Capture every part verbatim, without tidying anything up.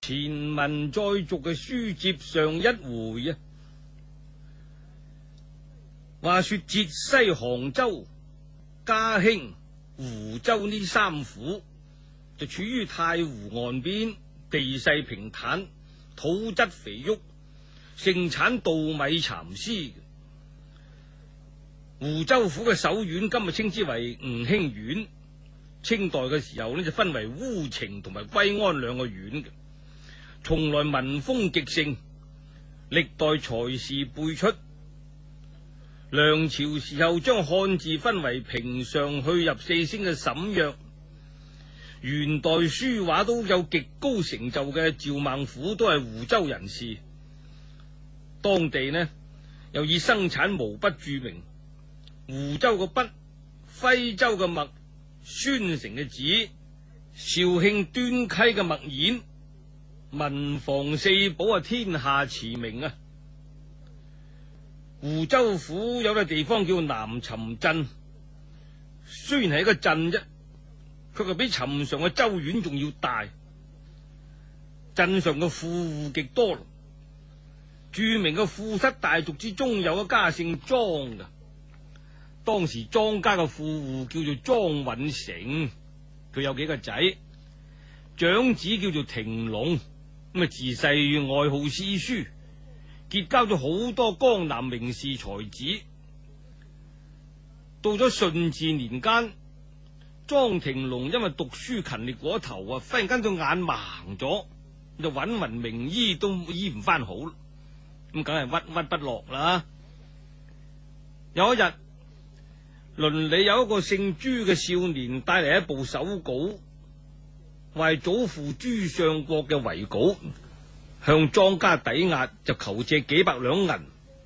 前文再續嘅書接上一回啊，話說浙西杭州、嘉興、湖州呢三府就處於太湖岸邊，地勢平坦，土質肥沃，盛產稻米蠶絲。湖州府嘅首縣今日稱之為吳興縣，清代嘅時候呢，就分為烏程同埋歸安兩個縣嘅。從來民風極盛，歷代才士輩出。梁朝時候將漢字分為平上去入四聲嘅沈約，元代書畫都有極高成就嘅趙孟頫都係湖州人士。當地呢又以生產毛筆著名，湖州嘅筆、徽州嘅墨、宣城嘅紙、肇慶端溪嘅墨硯，文房四寶啊，天下馳名啊！湖州府有個地方叫南尋鎮，雖然係一個鎮啫，佢就比尋常嘅州縣仲要大。鎮上嘅富戶極多，著名嘅富室大族之中有一家姓莊嘅，當時莊家嘅富戶叫做莊允成，佢有幾個仔，長子叫做廷龍。咁啊，自細愛好詩書，結交咗好多江南名士才子。到咗順治年間，莊廷龍因為讀書勤力過頭啊，忽然間對眼盲咗，就揾勻名醫都醫唔翻好，咁梗係鬱鬱不樂啦。有一日，鄰里有一個姓朱嘅少年帶嚟一部手稿，為祖父朱相國嘅遺稿，向莊家抵押，就求借幾百兩銀。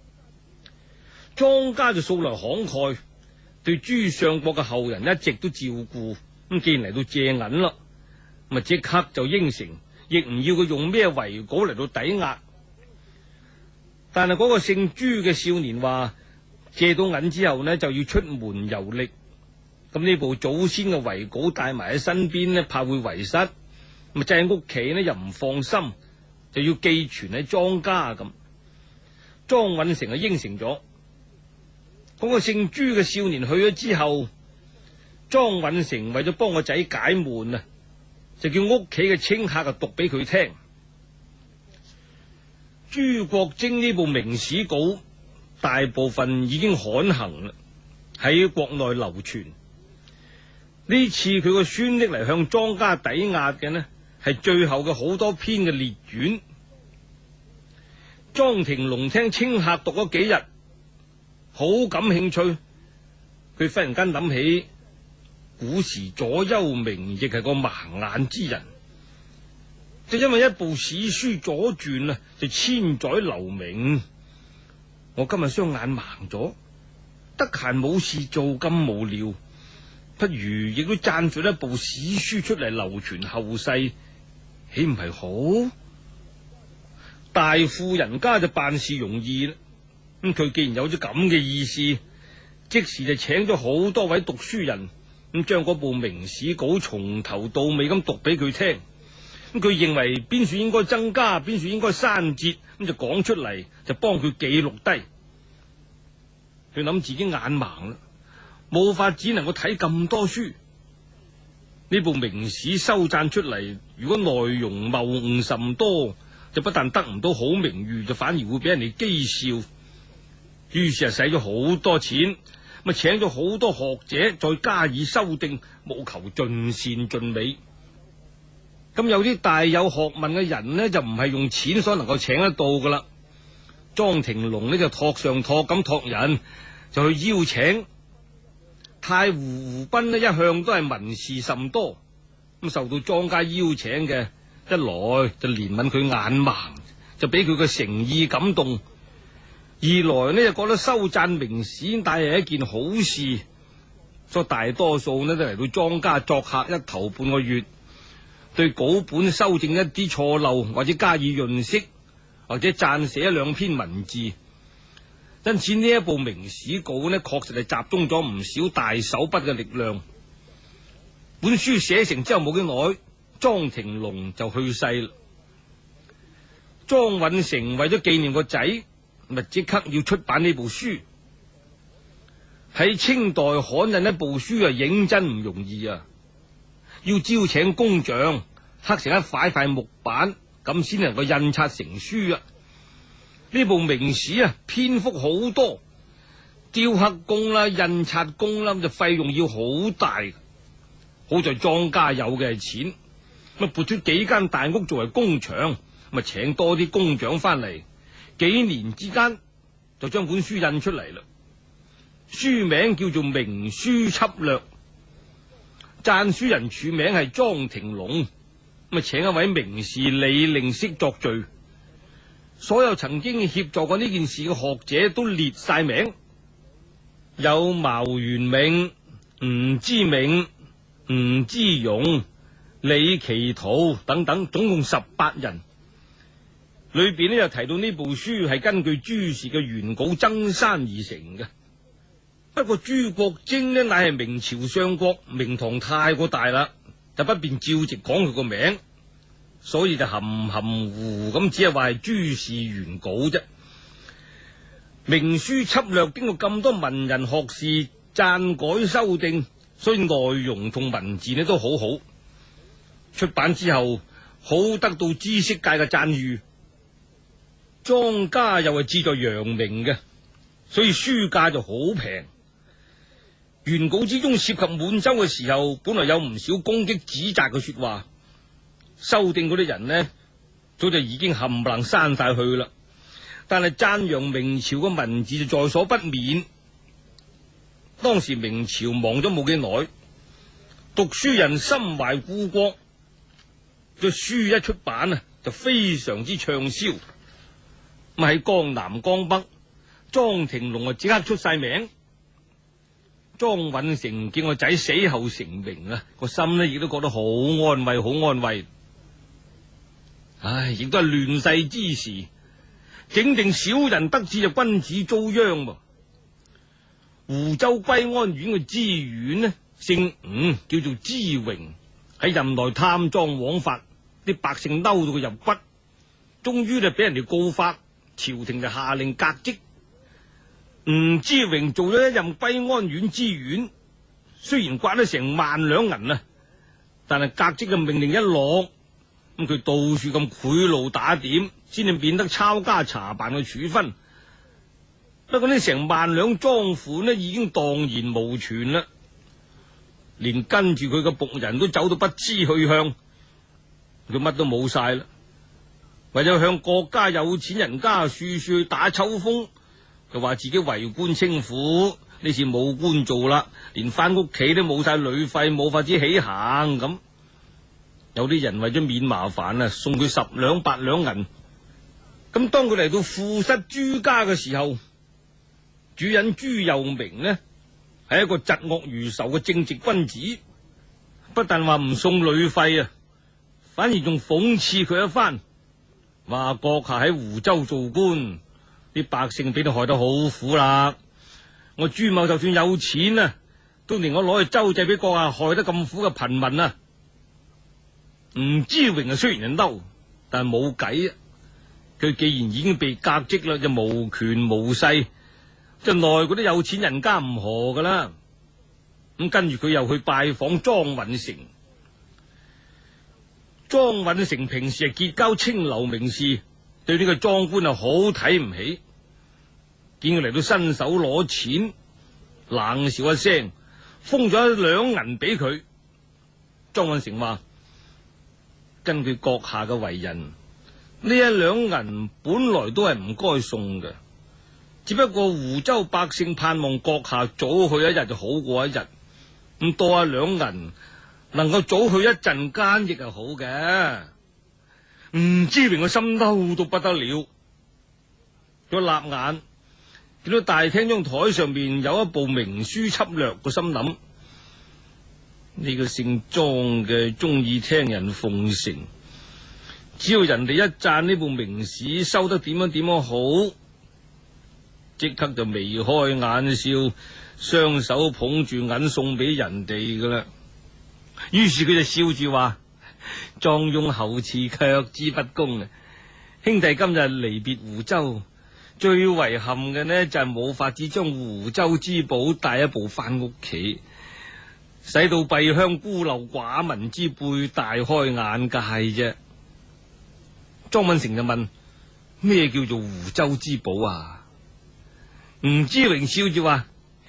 莊家就素來慷慨，對朱相國嘅後人一直都照顧。咁既然嚟到借銀啦，咪即刻就應承，亦唔要佢用咩遺稿嚟到抵押。但係嗰個姓朱嘅少年話，借到銀之後呢，就要出門遊歷。咁呢部祖先嘅遺稿帶埋喺身邊呢，怕會遺失，咪就喺屋企呢又唔放心，就要寄存喺莊家咁。莊允成啊應承咗。嗰個姓朱嘅少年去咗之後，莊允成為咗幫個仔解悶啊，就叫屋企嘅清客啊讀俾佢聽。朱國貞呢部明史稿大部分已經刊行啦，喺國內流傳。呢次佢個孫拎嚟向莊家抵押嘅呢，係最後嘅好多篇嘅列傳。莊廷龍聽清客讀咗幾日，好感興趣。佢忽然間諗起古時左丘明亦係個盲眼之人，就因為一部史書左傳啊，就千載留名。我今日雙眼盲咗，得閒冇事做咁無聊，不如亦都撰咗一部史書出嚟流傳後世，豈唔係好？大富人家就辦事容易啦。咁佢既然有咗咁嘅意思，即時就請咗好多位讀書人，咁將嗰部明史稿從頭到尾咁讀俾佢聽。咁佢認為邊處應該增加，邊處應該刪節，咁就講出嚟，就幫佢記錄低。佢諗自己眼盲啦，冇法只能夠睇咁多書。呢部明史收撰出嚟，如果內容謬誤甚多，就不但得唔到好名譽，就反而會俾人哋譏笑。於是啊，使咗好多錢，咪請咗好多學者再加以修訂，務求盡善盡美。咁有啲大有學問嘅人呢，就唔係用錢所能夠請得到噶啦。莊廷龍呢就託上託咁託人，就去邀請。太湖湖濱呢一向都係文士甚多，咁受到莊家邀請嘅，一來就憐憫佢眼盲，就俾佢嘅誠意感動；二來呢就覺得修撰明史帶係一件好事，所以大多數呢都嚟到莊家作客一頭半個月，對稿本修正一啲錯漏，或者加以潤色，或者撰寫一兩篇文字。因此呢一部明史稿呢，確實係集中咗唔少大手筆嘅力量。本書寫成之後冇幾耐，莊廷龍就去世啦。 莊允成為咗紀念個仔，咪即刻要出版呢部書。喺清代刊印一部書啊，認真唔容易啊！要招請工匠刻成一塊塊木板，咁先能夠印刷成書啊！呢部明史啊，篇幅好多，雕刻工啦、印刷工啦，就費用要好大。好在莊家有嘅係錢，咁撥出幾間大屋作為工場，咪請多啲工匠翻嚟，幾年之間就將本書印出嚟啦。書名叫做《明書輯略》，贊書人署名係莊廷龍，咁啊請一位名士李令色作序。所有曾經協助過呢件事嘅學者都列晒名，有茅元銘、吳之銘、吳之勇、李其圖等等，總共十八人。裏邊呢又提到呢部書係根據朱氏嘅原稿增刪而成嘅。不過朱國貞呢乃係明朝相國，名堂太過大啦，就不便照直講佢個名，所以就含含糊咁只係話係朱氏原稿啫。明書輯略經過咁多文人學士贊改修訂，所以內容同文字呢都好好。出版之後好得到知識界嘅讚譽。莊家又係志在揚名嘅，所以書價就好平。原稿之中涉及滿洲嘅時候，本來有唔少攻擊指責嘅說話，修訂嗰啲人呢，早就已經冚唪唥刪晒去啦。但係讚揚明朝嘅文字就在所不免。當時明朝亡咗冇幾耐，讀書人心懷故國，個書一出版啊，就非常之暢銷。咁喺江南江北，莊廷龍啊即刻出晒名。莊允成見個仔死後成名啊，個心呢亦都覺得好安慰，好安慰。唉，亦都係亂世之時，整定小人得志就君子遭殃噃。湖州歸安縣嘅知縣呢，姓吳，叫做知榮，喺任內貪贓枉法，啲百姓嬲到佢入骨，終於就俾人哋告發，朝廷就下令革職。吳知榮做咗一任歸安縣知縣，雖然刮咗成萬兩銀啊，但係革職嘅命令一落，咁佢到處咁賄賂打點，先至免得抄家查辦嘅處分。不過呢成萬兩贓款呢已經蕩然無存啦，連跟住佢嘅僕人都走到不知去向，佢乜都冇晒啦。為咗向國家有錢人家處處打秋風，佢話自己為官清苦，呢次冇官做啦，連翻屋企都冇晒旅費，冇法子起行咁。有啲人為咗免麻煩啊，送佢十兩八兩銀。咁當佢嚟到富室朱家嘅時候，主人朱佑明呢係一個疾惡如仇嘅正直君子，不但話唔送旅費啊，反而仲諷刺佢一番，話閣下喺湖州做官，啲百姓俾你害得好苦啦。我朱某就算有錢啊，都連我攞去周濟俾閣下害得咁苦嘅貧民啊。吳知榮啊，雖然係嬲，但係冇計啊。佢既然已經被革職啦，就無權無勢，就奈嗰啲有錢人家唔何噶啦。咁跟住佢又去拜訪莊允成。莊允成平時係結交清流名士，對呢個莊官啊好睇唔起。見佢嚟到伸手攞錢，冷笑一聲，封咗一兩銀俾佢。莊允成話：根據閣下嘅為人，呢一兩銀本來都係唔該送嘅，只不過湖州百姓盼望閣下早去一日就好過一日，咁多一兩銀能夠早去一陣間亦係好嘅。吳知榮個心嬲到不得了，佢立眼見到大廳張台上面有一部明書輯略，個心諗呢個姓莊嘅中意聽人奉承，只要人哋一讚呢部明史收得點樣點樣好，即刻就眉開眼笑，雙手捧住銀送俾人哋噶啦。於是佢就笑住話：莊翁厚賜卻之不恭啊！ 兄弟今日離別湖州，最遺憾嘅呢就係冇法子將湖州之寶帶一步翻屋企，使到閉鄉孤陋寡聞之輩大開眼界啫。莊允成就問：咩叫做湖州之寶啊？吳之榮笑住話：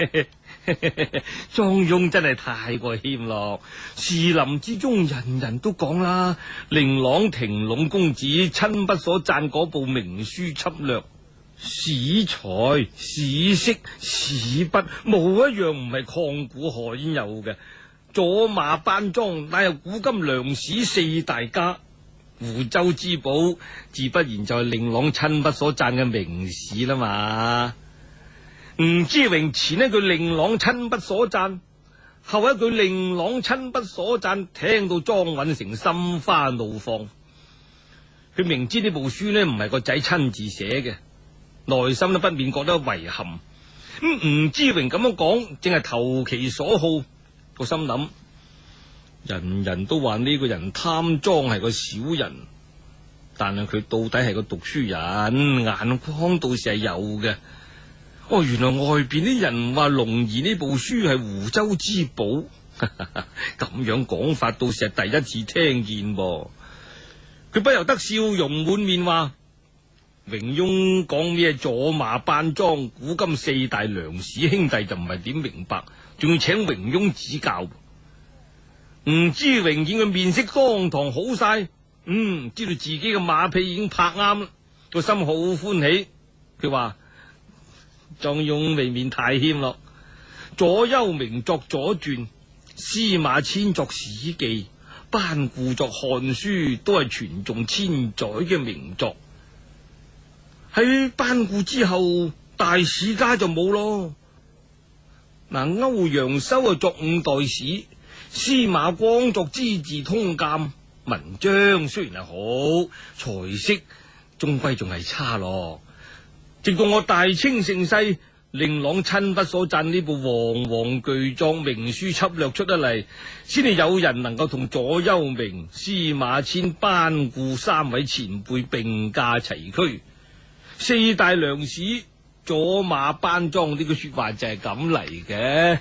莊翁真係太過謙咯，士林之中人人都講啦，令郎廷隴公子親筆所贊嗰部名書輯略，史才、史識、史筆，冇一樣唔係曠古罕有嘅。左馬班莊乃係古今良史四大家，湖州之寶自不然就係令郎親筆所贊嘅名史啦嘛。吳之榮前一句令郎親筆所贊，後一句令郎親筆所贊，聽到莊允成心花怒放。佢明知呢部書呢唔係個仔親自寫嘅，內心都不免覺得遺憾。咁吳之榮咁樣講，正係投其所好。個心諗，人人都話呢個人貪贓係個小人，但係佢到底係個讀書人，眼光到時係有嘅。哦，原來外邊啲人話龍兒呢部書係湖州之寶，咁樣講法到時係第一次聽見噃。佢不由得笑容滿面話：榮庸講咩左馬班莊古今四大良史，兄弟就唔係點明白，仲要請榮庸指教。吳之榮見佢面色當堂好晒，嗯，知道自己嘅馬屁已經拍啱啦，個心好歡喜。佢話：莊翁未免太謙咯。左丘明作左傳，司馬遷作史記，班固作漢書，都係傳頌千載嘅名作。喺班固之後，大史家就冇咯。嗱，歐陽修啊作五代史，司馬光作資治通鑑，文章雖然係好，才識終歸仲係差咯。直到我大清盛世，令郎親筆所贊呢部煌煌巨壯名書輯略出得嚟，先至有人能夠同左丘明、司馬遷、班固三位前輩並駕齊驅。四大良史，左馬班莊呢個說話就係咁嚟嘅。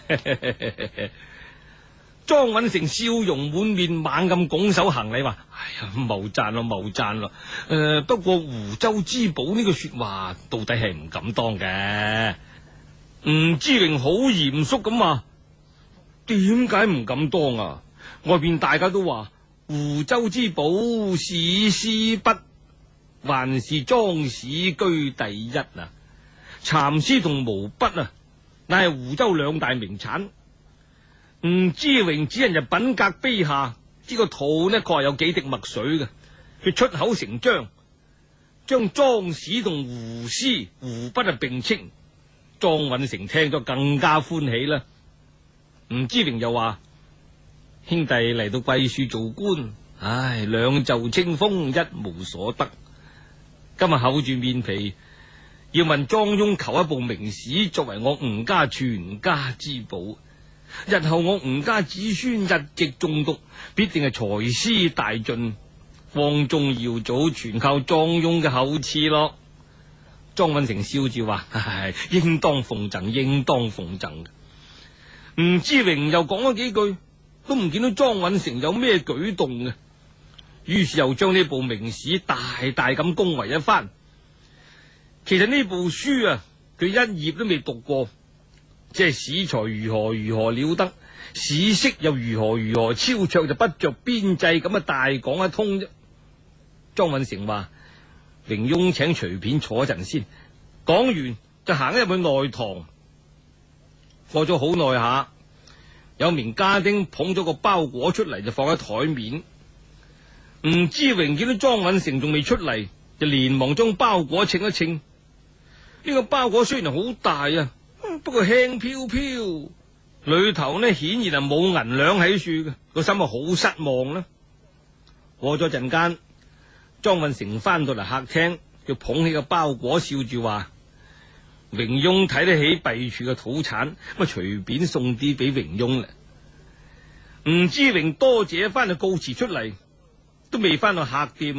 莊允成笑容滿面，猛咁拱手行禮話：哎呀，謬讚咯，謬讚咯。誒、呃，不過湖州之寶呢個說話到底係唔敢當嘅。吳之榮好嚴肅咁話：點解唔敢當啊？外邊大家都話湖州之寶史詩筆，還是莊史居第一啊！蠶絲同毛筆啊，乃係湖州兩大名產。吳之榮指人就品格卑下，呢、這個肚呢確係有幾滴墨水嘅。佢出口成章，將莊史同湖詩、湖筆啊並稱。莊允成聽咗更加歡喜啦。吳之榮又話：兄弟嚟到貴處做官，唉，兩袖清風一無所得。今日厚住面皮，要問莊翁求一部名史，作為我吳家全家之寶。日後我吳家子孫日夕誦讀，必定係才思大進，光宗耀祖全靠莊翁嘅厚賜咯。莊允成笑住話：唉，應當奉贈，應當奉贈。吳之榮又講咗幾句，都唔見到莊允成有咩舉動嘅，於是又將呢部名史大大咁恭維一番。其實呢部書啊，佢一頁都未讀過，即係史才如何如何了得，史識又如何如何超卓，就不着邊際咁啊大講一通啫。莊允成話：榮庸請隨便坐一陣先，講完就行入去內堂。過咗好耐下，有名家丁捧咗個包裹出嚟，就放喺台面。吳之榮見到莊允成仲未出嚟，就連忙將包裹稱一稱。呢個包裹雖然好大啊，不過輕飄飄，裏頭呢顯然係冇銀兩喺處嘅，個心啊好失望啦。過咗陣間，莊允成翻到嚟客廳，佢捧起個包裹，笑住話：榮庸睇得起敝處嘅土產，咁隨便送啲俾榮庸啦。吳之榮多謝翻，就告辭出嚟，都未翻到客店啊，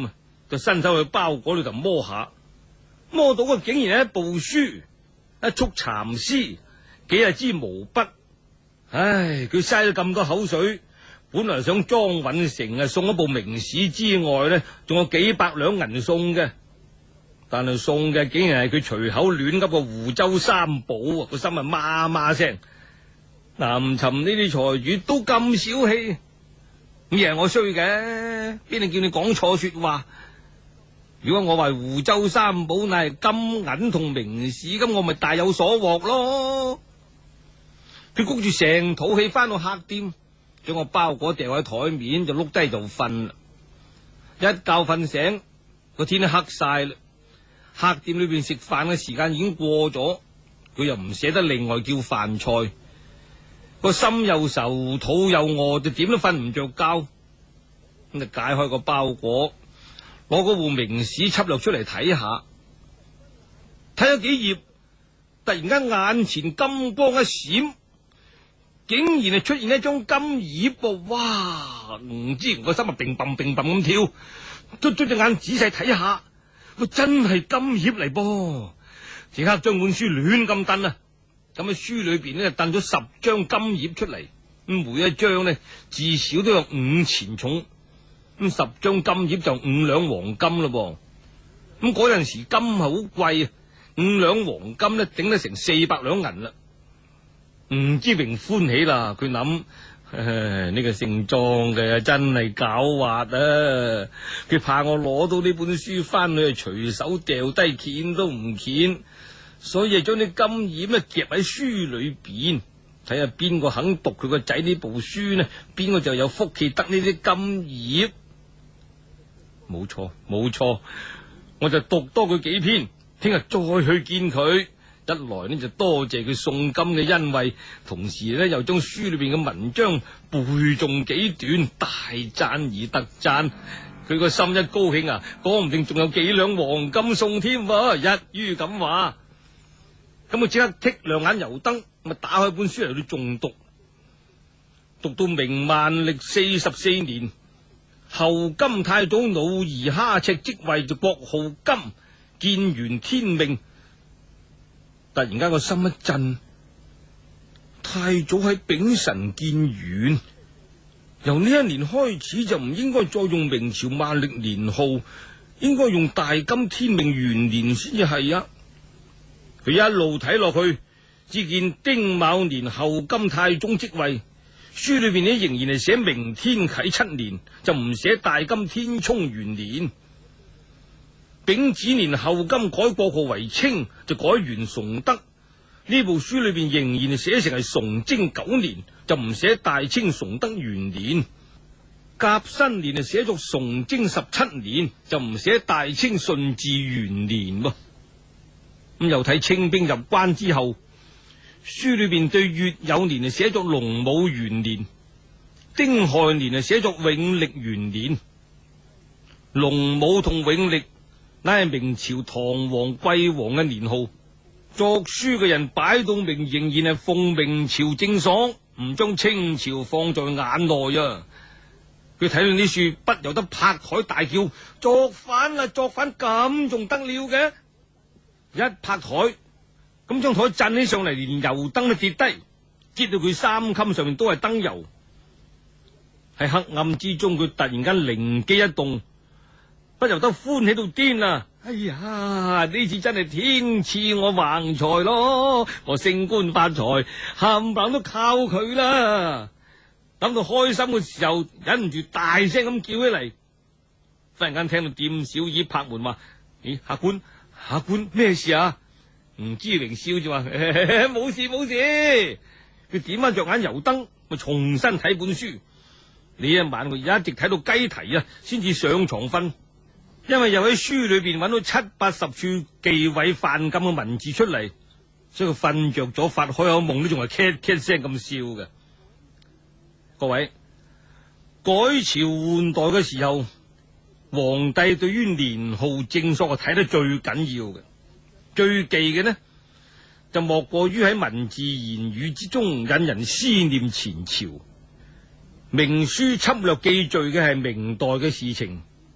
就伸手去包裹裏頭摸下，摸到嘅竟然係一部書、一束蠶絲、幾廿支毛筆。唉，佢嘥咗咁多口水，本來想莊允成啊送一部明史之外呢，仲有幾百兩銀送嘅，但係送嘅竟然係佢隨口亂噏個湖州三寶，個心啊媽媽聲。南尋呢啲財主都咁小氣，咁又係我衰嘅，邊度叫你講錯說話？如果我話湖州三寶乃係金銀同明史，咁我咪大有所獲咯。佢谷住成肚氣翻到客店，將個包裹掉喺台面，就碌低就瞓啦。一覺瞓醒，個天都黑晒啦。客店裏邊食飯嘅時間已經過咗，佢又唔捨得另外叫飯菜，個心又愁，肚又餓，就點都瞓唔着覺。咁就解開個包裹，攞嗰部明史輯錄出嚟睇下，睇咗幾頁，突然間眼前金光一閃，竟然係出現一張金葉噃！哇！吳之源個心啊，乒乓乒乓咁跳，捽捽隻眼仔細睇下，佢真係金葉嚟噃！即刻將本書亂咁掟啊！咁喺書裏邊呢，掟咗十張金葉出嚟，咁每一張呢，至少都有五錢重，咁十張金葉就五兩黃金咯噃。咁嗰陣時金係好貴啊，五兩黃金呢，頂得成四百兩銀啦。吳之榮歡喜啦，佢諗呢個姓莊嘅真係狡猾啊！佢怕我攞到呢本書翻去，隨手掉低，鉗都唔鉗，所以就將啲金葉咧夾喺書裏邊，睇下邊個肯讀佢個仔呢部書呢，邊個就有福氣得呢啲金葉。冇錯冇錯，我就讀多佢幾篇，聽日再去見佢。一來呢就多謝佢送金嘅恩惠，同時呢又將書裏邊嘅文章背誦幾段，大讚而特讚。佢個心一高興啊，講唔定仲有幾兩黃金送添。一於咁話，咁佢即刻剔亮眼油燈，咪打開本書嚟到誦讀，讀到明萬曆四十四年，後金太祖努兒哈赤即位，就國號金，建元天命。突然間個心一震，太祖喺丙辰建元，由呢一年開始就唔應該再用明朝萬曆年號，應該用大金天命元年先至係啊！佢一路睇落去，只見丁卯年後金太宗即位，書裏邊呢仍然係寫明天啟七年，就唔寫大金天聰元年。丙子年後金改國號為清，就改元崇德。呢部書裏邊仍然係寫成係崇禎九年，就唔寫大清崇德元年。甲申年係寫作崇禎十七年，就唔寫大清順治元年。咁又睇清兵入關之後，書裏邊對乙酉年係寫作隆武元年，丁亥年係寫作永曆元年。隆武同永曆乃係明朝唐王貴王嘅年號，作書嘅人擺到明仍然係奉明朝正爽，唔將清朝放在眼內啊！佢睇到啲書，不由得拍台大叫：作反啊！作反咁仲得了嘅！一拍台，咁張台震起上嚟，連油燈都跌低，跌到佢三襟上面都係燈油。喺黑暗之中，佢突然間靈機一動，不由得歡喜到癲啊！哎呀，呢次真係天賜我橫財咯，我升官發財冚唪唥都靠佢啦！諗到開心嘅時候，忍唔住大聲咁叫起嚟。忽然間聽到店小二拍門話：咦，客官，客官，咩事啊？吳之榮笑住話：冇事冇事。佢點翻着眼油燈，咪重新睇本書。呢一晚佢一直睇到雞啼啊，先至上床瞓。因為又喺書裏邊揾到七八十處忌諱犯禁嘅文字出嚟，所以佢瞓着咗，發開口夢都仲係咳咳聲咁笑嘅。各位，改朝換代嘅時候，皇帝對於年號正朔係睇得最緊要嘅，最忌嘅呢就莫過於喺文字言語之中引人思念前朝。明書輯略記敘嘅係明代嘅事情，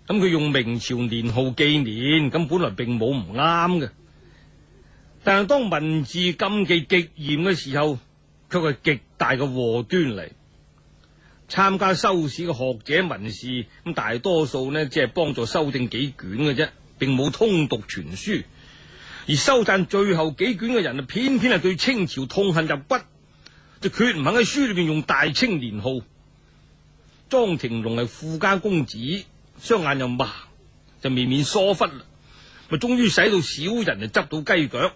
咁佢用明朝年號紀年，咁本來並冇唔啱嘅。但係當文字禁忌極嚴嘅時候，卻係極大嘅禍端嚟。參加修試嘅學者文士，咁大多數呢，只係幫助修訂幾卷嘅啫，並冇通讀全書。而修撰最後幾卷嘅人啊，偏偏係對清朝痛恨入骨，就決唔肯喺書裏邊用大清年號。莊廷龍係富家公子，雙眼又盲，就未免疏忽啦，咪終於使到小人就執到雞腳。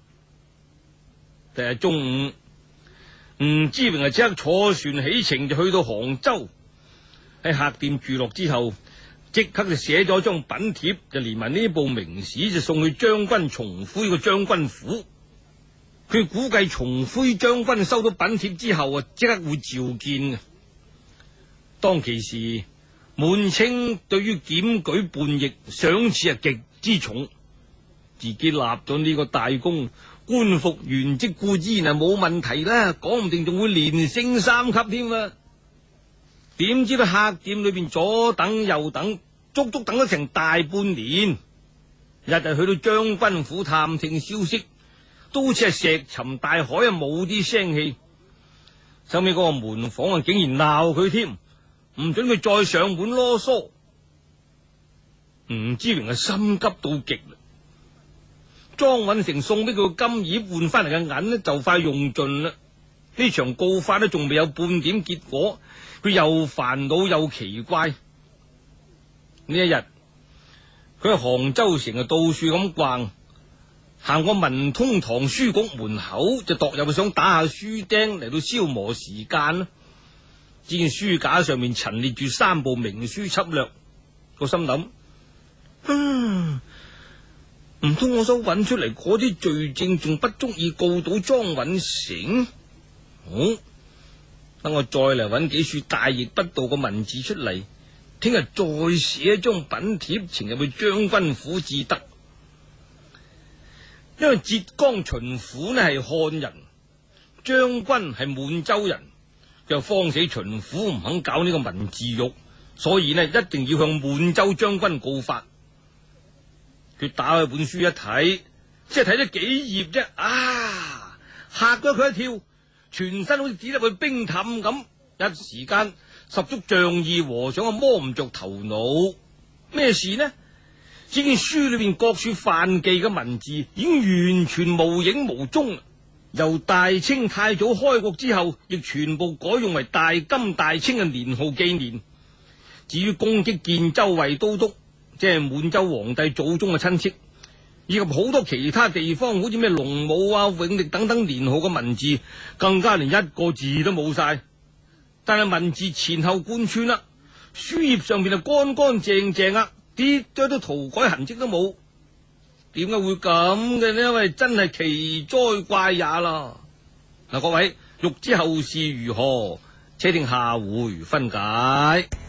第日中午，吳之榮係即刻坐船起程，就去到杭州。喺客店住落之後，即刻就寫咗張稟帖，就連埋呢部明史，就送去將軍松輝個將軍府。佢估計松輝將軍收到稟帖之後啊，即刻會召見嘅。當其時，滿清對於檢舉叛逆賞賜係極之重，自己立咗呢個大功，官復原職固然係冇問題啦，講唔定仲會連升三級添啊！點知道客店裏邊左等右等，足足等咗成大半年，日日去到將軍府探聽消息，都好似係石沉大海啊，冇啲聲氣。收尾嗰個門房啊，竟然鬧佢添，唔准佢再上門囉嗦。吳之榮係心急到極啦。莊允成送俾佢個金葉換翻嚟嘅銀呢，就快用盡啦。呢場告發呢，仲未有半點結果，佢又煩惱又奇怪。呢一日，佢喺杭州城啊，到處咁逛，行過文通堂書局門口，就度入去想打下書釘嚟到消磨時間啦。只見書架上面陳列住三部明書輯略，個心諗：嗯。唔通我所揾出嚟嗰啲罪證仲不足以告到莊允成？好，等我再嚟揾幾處大逆不道嘅文字出嚟，聽日再寫一張稟帖呈入去將軍府至得。因為浙江巡撫呢係漢人，將軍係滿洲人，就慌死巡撫唔肯搞呢個文字獄，所以呢一定要向滿洲將軍告發。佢打開本書一睇，即係睇咗幾頁啫，啊！嚇咗佢一跳，全身好似跌入去冰凼咁，一時間十足仗義和尚啊摸唔着頭腦。咩事呢？只見書裏邊各處犯忌嘅文字已經完全無影無蹤，由大清太祖開國之後，亦全部改用為大金大清嘅年號紀年。至於攻擊建州衛都督，即係滿洲皇帝祖宗嘅親戚，以及好多其他地方，好似咩龍武啊、永曆等等年號嘅文字，更加連一個字都冇晒。但係文字前後貫穿啦，書頁上邊就乾乾淨淨啊，啲咗啲塗改痕跡都冇。點解會咁嘅呢？因為真係奇哉怪也啦！嗱，各位欲知後事如何，且聽下回分解。